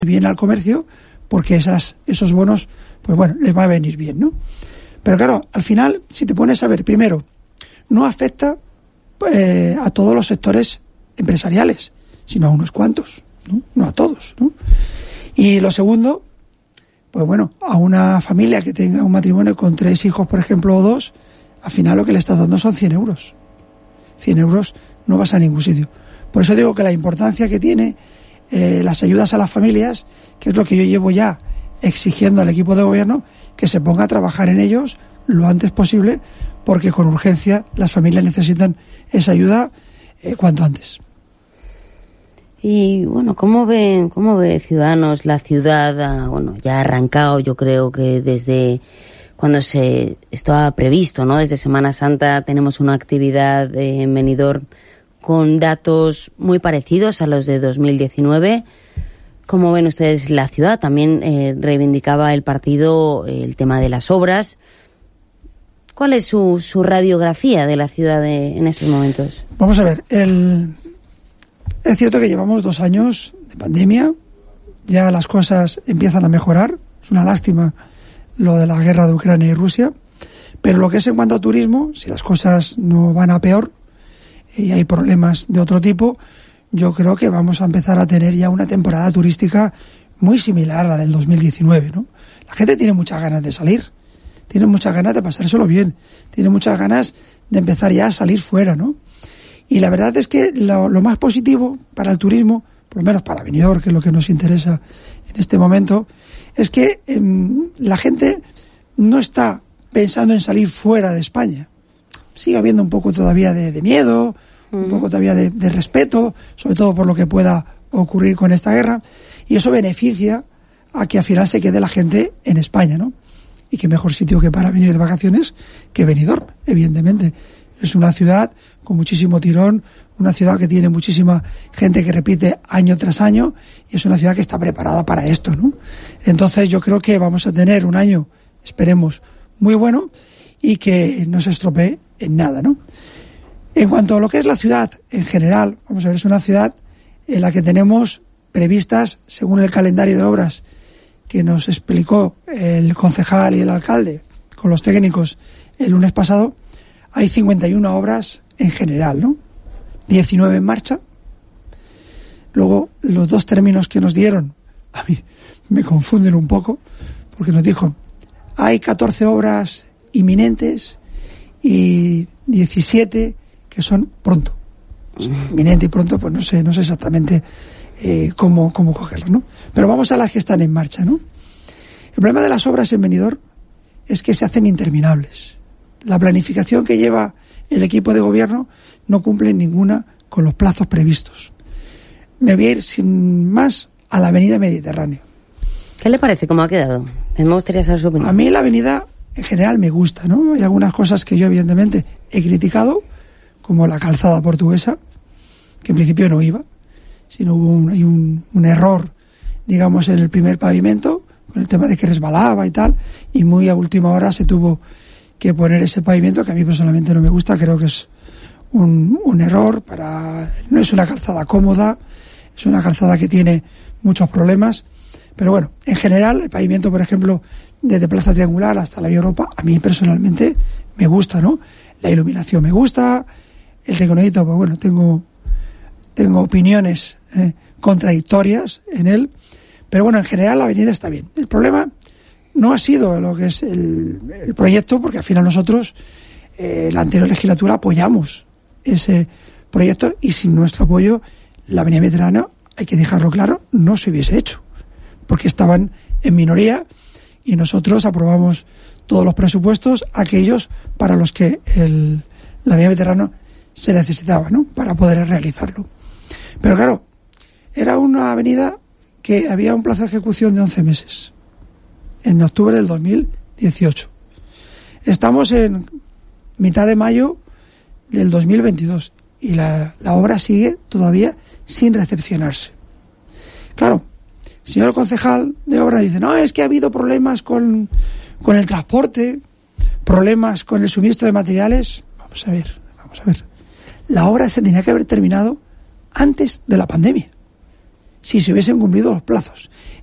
bien al comercio, porque esos bonos, pues bueno, les va a venir bien, ¿no? Pero claro, al final, si te pones a ver, primero, no afecta a todos los sectores empresariales, sino a unos cuantos, ¿no? No a todos, ¿no? Y lo segundo, pues bueno, a una familia que tenga un matrimonio con 3 hijos, por ejemplo, o 2, al final lo que le estás dando son 100 euros. 100 euros no vas a ningún sitio. Por eso digo que la importancia que tiene las ayudas a las familias, que es lo que yo llevo ya exigiendo al equipo de gobierno, que se ponga a trabajar en ellos lo antes posible, porque con urgencia las familias necesitan esa ayuda cuanto antes. Y bueno, ¿cómo ve Ciudadanos la ciudad? Bueno, ya ha arrancado, yo creo que desde cuando esto ha previsto, ¿no? Desde Semana Santa tenemos una actividad en Benidorm con datos muy parecidos a los de 2019. ¿Cómo ven ustedes la ciudad? También reivindicaba el partido el tema de las obras. ¿Cuál es su radiografía de la ciudad en estos momentos? Vamos a ver, es cierto que llevamos 2 años de pandemia, ya las cosas empiezan a mejorar, es una lástima lo de la guerra de Ucrania y Rusia, pero lo que es en cuanto a turismo, si las cosas no van a peor y hay problemas de otro tipo, yo creo que vamos a empezar a tener ya una temporada turística muy similar a la del 2019, ¿no? La gente tiene muchas ganas de salir, tiene muchas ganas de pasárselo bien, tiene muchas ganas de empezar ya a salir fuera, ¿no? Y la verdad es que lo más positivo para el turismo, por lo menos para Benidorm, que es lo que nos interesa en este momento, es que la gente no está pensando en salir fuera de España. Sigue habiendo un poco todavía de miedo, un poco todavía de respeto, sobre todo por lo que pueda ocurrir con esta guerra, y eso beneficia a que al final se quede la gente en España, ¿no? Y qué mejor sitio que para venir de vacaciones que Benidorm, evidentemente. Es una ciudad con muchísimo tirón, una ciudad que tiene muchísima gente que repite año tras año, y es una ciudad que está preparada para esto, ¿no? Entonces yo creo que vamos a tener un año, esperemos, muy bueno, y que no se estropee en nada, ¿no? En cuanto a lo que es la ciudad en general, vamos a ver, es una ciudad en la que tenemos previstas, según el calendario de obras que nos explicó el concejal y el alcalde con los técnicos el lunes pasado, hay 51 obras en general, ¿no? 19 en marcha. Luego, los 2 términos que nos dieron, a mí me confunden un poco, porque nos dijo, hay 14 obras inminentes y 17 que son pronto. O sea, inminente y pronto, pues no sé exactamente cómo cogerlo, ¿no? Pero vamos a las que están en marcha, ¿no? El problema de las obras en Benidorm es que se hacen interminables. La planificación que lleva el equipo de gobierno no cumple ninguna con los plazos previstos. Me voy a ir sin más a la avenida Mediterráneo. ¿Qué le parece? ¿Cómo ha quedado? Me gustaría saber su opinión. A mí la avenida en general me gusta, ¿no? Hay algunas cosas que yo evidentemente he criticado, como la calzada portuguesa, que en principio no iba, sino hay un error, digamos, en el primer pavimento, con el tema de que resbalaba y tal, y muy a última hora se tuvo que poner ese pavimento, que a mí personalmente no me gusta. Creo que es un error, no es una calzada cómoda, es una calzada que tiene muchos problemas, pero bueno, en general el pavimento, por ejemplo, desde Plaza Triangular hasta la Vía Europa, a mí personalmente me gusta, ¿no? La iluminación me gusta, el tecnolito, pues bueno, tengo opiniones contradictorias en él, pero bueno, en general la avenida está bien. El problema no ha sido lo que es el proyecto, porque al final nosotros, la anterior legislatura, apoyamos ese proyecto, y sin nuestro apoyo la avenida Mediterráneo, hay que dejarlo claro, no se hubiese hecho, porque estaban en minoría y nosotros aprobamos todos los presupuestos, aquellos para los que la avenida Mediterráneo se necesitaba, ¿no?, para poder realizarlo. Pero claro, era una avenida que había un plazo de ejecución de 11 meses, en octubre del 2018. Estamos en mitad de mayo del 2022 y la obra sigue todavía sin recepcionarse. Claro, el señor concejal de obra dice, no, es que ha habido problemas con el transporte, problemas con el suministro de materiales. Vamos a ver. La obra se tenía que haber terminado antes de la pandemia. si se hubiesen cumplido los plazos.